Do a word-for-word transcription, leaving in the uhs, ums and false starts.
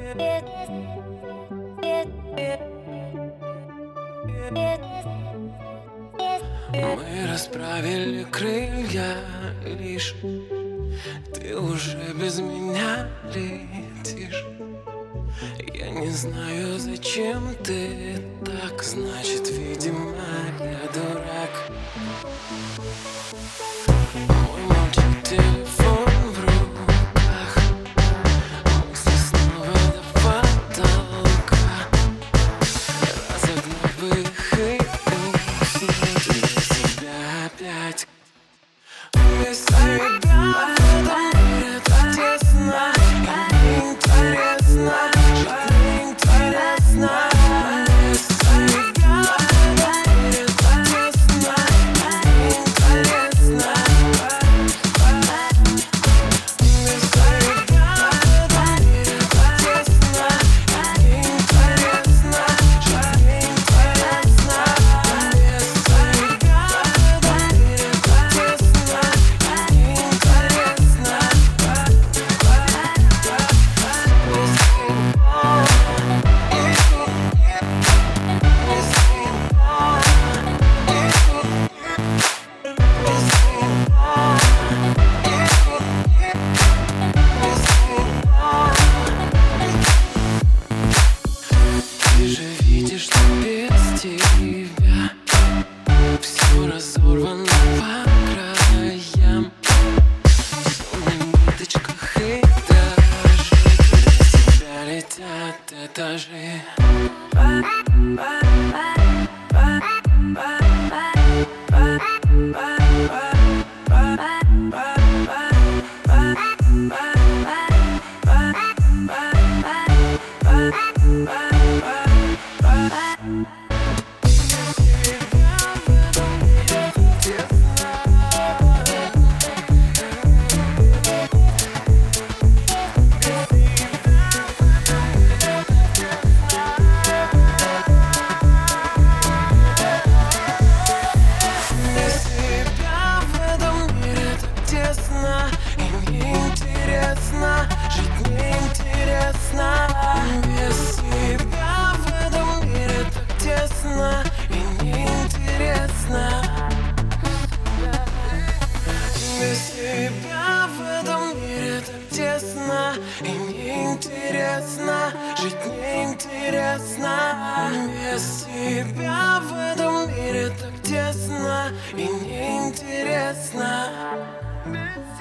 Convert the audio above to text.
Мы расправили крылья, лишь ты уже без меня летишь. Я не знаю, зачем ты так, значит, видимо, я дурак. Мой молчит телефон в руках, мысли снова до потолка. Разогнав их и уснуть без тебя опять. Без тебя в этом мире так тесно, и неинтересно, жить неинтересно. Без тебя в этом мире так тесно, и неинтересно. Без тебя в этом мире так тесно, и неинтересно, жить неинтересно. Без тебя в этом мире так тесно, и неинтересно. Ты же видишь, что без тебя все разорвано по краям, все на ниточках и даже для тебя летят этажи. Жить неинтересно. Без тебя в этом мире так тесно и неинтересно. Без тебя в этом мире так тесно и неинтересно. Жить неинтересно. Без тебя в этом мире так тесно и неинтересно.